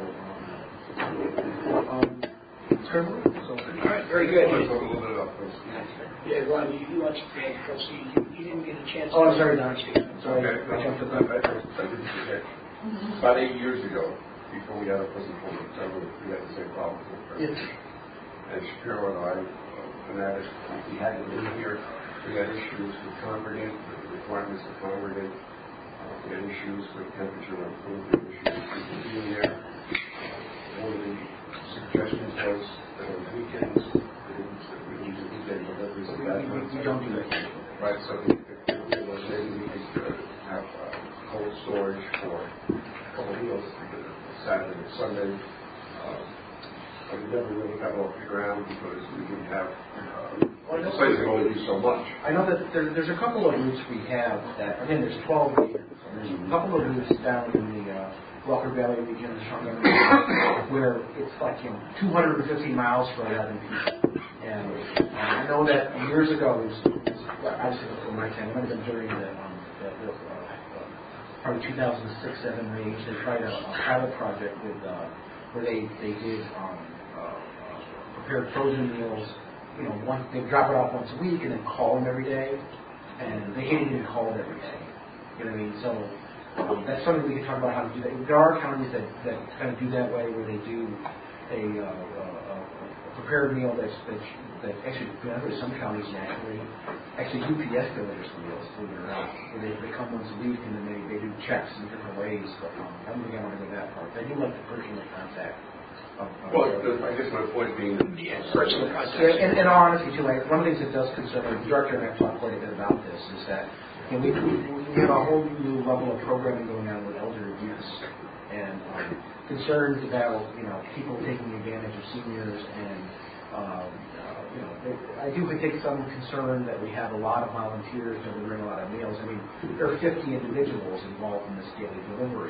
Speaker 5: Um, um, so,
Speaker 2: All right, very good.
Speaker 7: Let's talk a little bit about this.
Speaker 2: Yeah, Ron, you, you want to proceed. You, you didn't get a chance.
Speaker 5: oh, I'm
Speaker 2: to
Speaker 5: sorry, Don. Sorry,
Speaker 7: Okay,
Speaker 5: I jumped the
Speaker 7: I,
Speaker 5: gun.
Speaker 7: I, I didn't forget. About eight years ago, before we had a prison for September, we had the same problem.
Speaker 5: Yes.
Speaker 7: And Shapiro and I, uh, fanatics, we had it in here. We had issues with congregate, the requirements of congregate. Uh, we had issues with temperature and food, we had issues with being there. One of the suggestions was that on weekends, we didn't, we didn't do weekend deliveries of that.
Speaker 5: We don't do that.
Speaker 7: Right, so we could, it was maybe we could uh, have uh, cold storage for a couple of meals, Saturday and Sunday. Um, but we never really got off the ground because we didn't have, uh, the place can only do so much.
Speaker 5: I know that there, there's a couple of routes we have that, again, there's twelve regions. There's a couple of routes down in the uh, Walker Valley region, where it's like, you know, two hundred fifty miles for eleven people. And um, I know that years ago, it was, it was well, obviously before my time, it might have been during the, um, the, the uh, probably two thousand six, seven range, they tried a, a pilot project with, uh, where they, they did um, uh, uh, prepared frozen meals. You know, one, they drop it off once a week and then call them every day, and they hated being called every day. You know what I mean? So um, that's something we can talk about how to do that. There are counties that, that kind of do that way, where they do a, uh, uh, a prepared meal that's, that's that actually, you know, there's some counties nationally actually U P S delivers meals, believe it or not, where they, they come once a week and then they, they do checks in different ways. But um, I don't think I want to go that far. They do like the personal contact. Of, of
Speaker 7: Well, the, I guess my point being that
Speaker 2: Yeah, personal contact.
Speaker 5: Yeah, and, and honestly, too, like, one of the things that does concern me, the director and I have talked quite a bit about this, is that you know, we, we, we have a whole new level of programming going on with elder abuse, and um, concerns about, you know, people taking advantage of seniors, and, um, uh, you know, they, I do take some concern that we have a lot of volunteers delivering a lot of meals. I mean, there are fifty individuals involved in this daily delivery.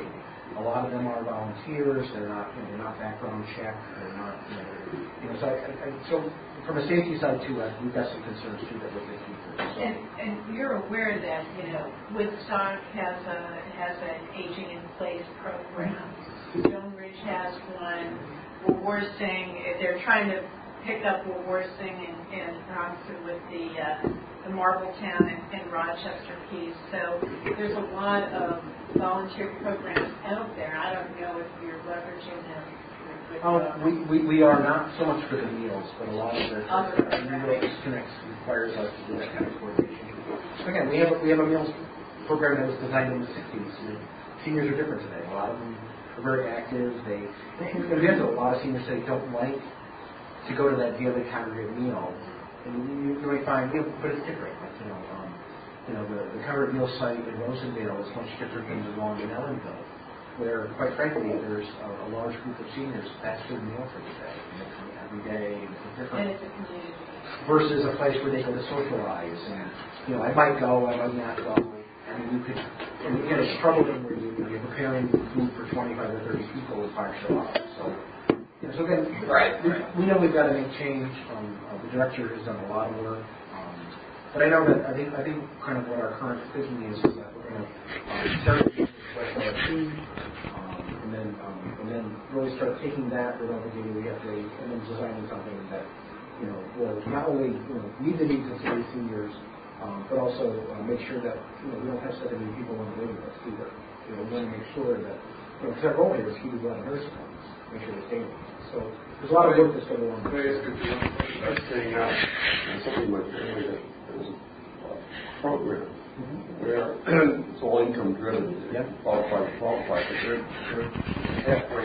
Speaker 5: A lot of them are volunteers. They're not, you know, they're not background checked. They're not, you know, you know. So, I, I, so from a safety side too, I, we've got some concerns too that we're thinking through. So.
Speaker 4: And, and you're aware that, you know, Woodstock has a has an aging in place program. Stonebridge has one. Wawarsing, they're trying to pick up Wawarsing and, and Bronson with the uh, the Marbletown and, and Rochester piece. So there's a lot of volunteer programs out there. I don't know if you're leveraging them. With,
Speaker 5: Oh,
Speaker 4: uh,
Speaker 5: we, we, we are not so much for the meals, but a lot of the
Speaker 4: Other
Speaker 5: Rural East Connects requires us to do that kind of coordination. Again, we have a, we have a meals program that was designed in the sixties. And seniors are different today. A lot of them are very active. They, and we have a lot of seniors say don't like to go to that daily congregate meal. And you, you may find, you know, but it's different. Like, you know, um, you know, the, the congregate meal site in Rosendale is much different than the one in Ellenville, where, quite frankly, there's a, a large group of seniors. That's their meal for the day. And they come every day. And it's a different.
Speaker 4: And it's a community.
Speaker 5: Versus a place where they go to socialize. And, you know, I might go, I might not go. I mean, you could, and again, it's troubling where you, you're preparing food for twenty-five or thirty people with five show up. So, you know, so again,
Speaker 2: Right.
Speaker 5: we, we know we've got to make change. Um, uh, the director has done a lot of work. Um, but I know that, I think, I think kind of what our current thinking is, is that we're going to um, start with our team. And then, um, and then really start taking that with the data we have to, and then designing something that, you know, will not only, you know, meet the needs of today's seniors, um, but also uh, make sure that, you know, we don't have so many people on the waiting list either. You know, we want to make sure that, you know, because our goal here is to keep people out of nursing homes, make sure they stay in them. So there's a lot of work that's going on.
Speaker 7: Can I ask you one question? I was saying out, and something in my family that there's a program where it's all income driven.
Speaker 5: Yeah.
Speaker 7: Qualified, qualified, but they're, they're halfway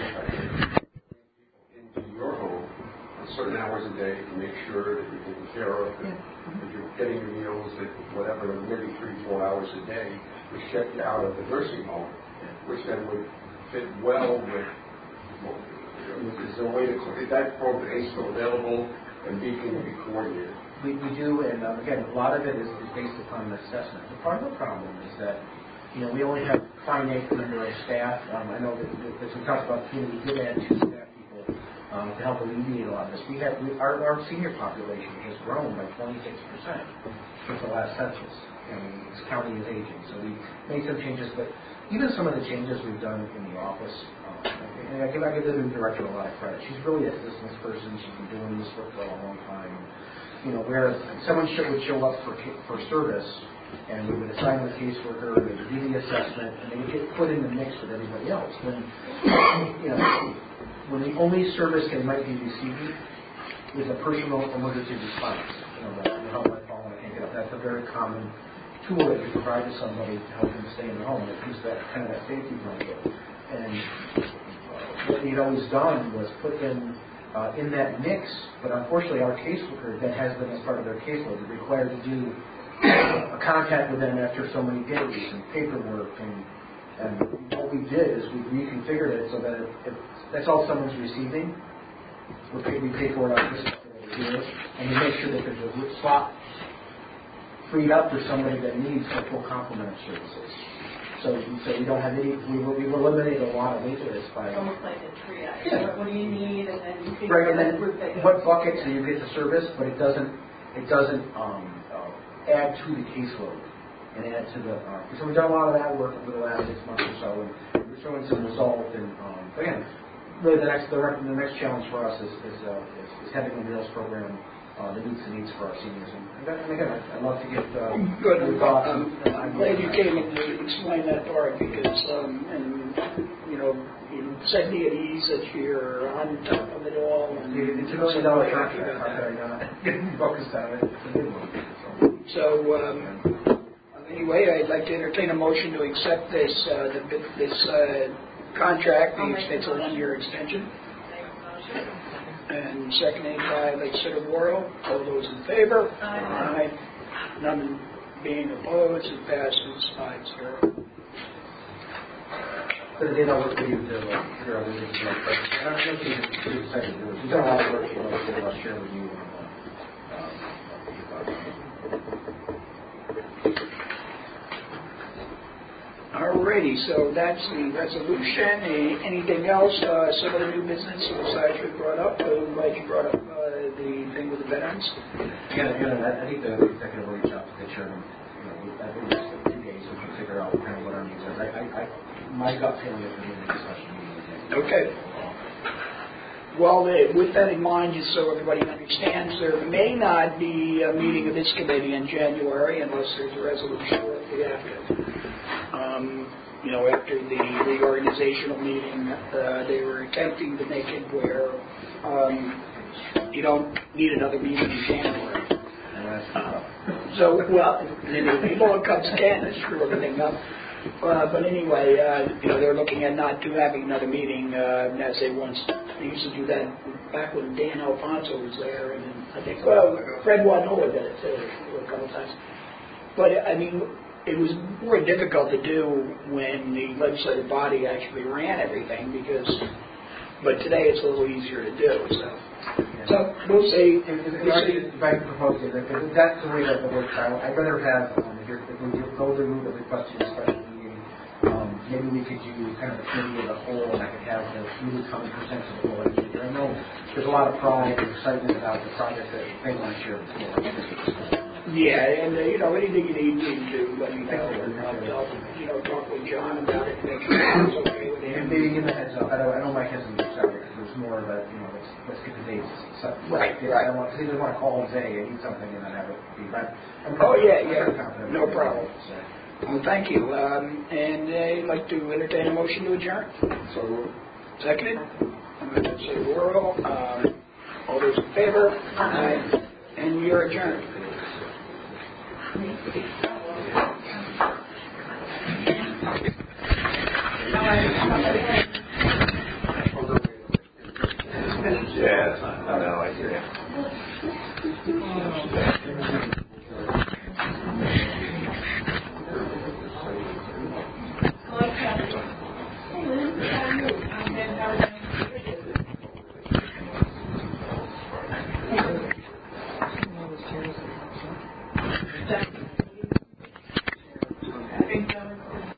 Speaker 7: into your home at certain hours a day to make sure that you're taken care of, that, that you're getting your meals, that whatever, maybe three, four hours a day, which get you out of the nursing home, which then would fit well with, well, is there a way to, is that program A still available and B can be coordinated?
Speaker 5: We, we do, and um, again, a lot of it is, is based upon an assessment. The part of the problem is that, you know, we only have finite number of staff. Um, I know that, that as we talked about, you know, we did add two staff people um, to help alleviate a lot of this. We have we, our, our senior population has grown by twenty-six percent since the last census. And this county is aging, so we made some changes. But even some of the changes we've done in the office, um, and I give, I give the new director a lot of credit. She's really a business person. She's been doing this work for a long time. You know, where someone should, would show up for for service, and we would assign the case for her, they would do the assessment, and they would get put in the mix with everybody else. When, you know, when the only service they might be receiving is a personal emergency response. You know, the, the help I call and I can't get up. That's a very common tool that you provide to somebody to help them stay in the home. It gives that kind of that safety blanket. And uh, what we'd always done was put them Uh, in that mix, but unfortunately our caseworker that has them as part of their caseload is required to do a contact with them after so many days and paperwork, and, and what we did is we reconfigured it so that if, if that's all someone's receiving, we pay, we pay for it on this here, and we make sure that there's a slot freed up for somebody that needs a full complement of services. So, so we don't have any, we, we've eliminated a lot of wait lists by...
Speaker 4: It's almost like a triage.
Speaker 5: Yeah.
Speaker 4: What, what do you need, and then you figure
Speaker 5: Right, and
Speaker 4: out
Speaker 5: then
Speaker 4: the group that
Speaker 5: what buckets do you get the service, but it doesn't, it doesn't um, uh, add to the caseload and add to the... Uh, so we've done a lot of that work over the last six months or so, and we're showing some result. And um, again, really the next the, the next challenge for us is is, uh, is, is having a meals program uh, that meets the needs for our seniors. And, and again, I, I'd love to get uh,
Speaker 2: Good.
Speaker 5: your thoughts.
Speaker 2: I'm, I'm glad you came in to explain that part because, um, and you know, you set me at ease that you're on top of it all. And
Speaker 5: it's a million dollar contract. How could I not get focused on it? It's a good one. So,
Speaker 2: so um, anyway, I'd like to entertain a motion to accept this uh, the, this uh, contract. It's a one-year extension. And seconded by legislator Worrell. All those in favor?
Speaker 4: Aye.
Speaker 2: Aye. None being opposed. It passes five zero.
Speaker 5: But it did not work for you to uh, figure out everything. I don't know if you can decided to do it. You've done a lot of work, so I'll share with you. Uh, uh,
Speaker 2: All right. Alrighty, so that's the resolution. A- Anything else, uh, some of the new business besides you brought up? I'm glad you brought up uh, the thing with the veterans.
Speaker 5: Again, again, I I think the executive will reach out to the chairman, you know, I think it's like two days, we can figure out kind of what our needs are. I, I, I, my gut feeling is we're going to make a special meeting.
Speaker 2: Okay. Well, uh, with that in mind, just so everybody understands, there may not be a meeting of this committee in January unless there's a resolution directly after. Um, you know, after the reorganizational meeting, uh, they were attempting to make it where um, you don't need another meeting in January. Uh, so, well, people it comes again to screw everything up. Uh, but anyway, uh, you know, they're looking at not to having another meeting uh, as they once they used to do that back when Dan Alfonso was there, and then I think well, Fred Wanoa did it too a couple times. But I mean, it was more difficult to do when the legislative body actually ran everything because. But today it's a little easier to do. So,
Speaker 5: Yeah.
Speaker 2: so we'll see.
Speaker 5: If, if, if, I, if I can propose it, if, if that's the way that it works out, I'd rather have, um, if, you're, if we go the route of requesting a special meeting, um, maybe we could do kind of a committee of the whole, and I could have the newly coming percent of the whole legislature. I know there's a lot of pride and excitement about the project that they want to share with the board.
Speaker 2: Yeah, and uh, you know, anything you need to do, let me know, and I'll, I'll you know, talk with John about it and make sure it's okay with him.
Speaker 5: And maybe give him a heads up. I know, I know Mike hasn't decided because it was more of a, you know, let's, let's get the dates. So,
Speaker 2: Right,
Speaker 5: yeah,
Speaker 2: right.
Speaker 5: I don't want, because he doesn't want to call and say, I need something, and then have it be, but I'm
Speaker 2: Oh, yeah,
Speaker 5: I'm
Speaker 2: yeah.
Speaker 5: very confident.
Speaker 2: No problem.
Speaker 5: So,
Speaker 2: Well, thank you. Um, and uh, I'd like to entertain a motion to adjourn.
Speaker 7: So moved.
Speaker 2: Seconded? I'm going to say roll. Um, all those in favor? Aye. And you're adjourned.
Speaker 3: All right.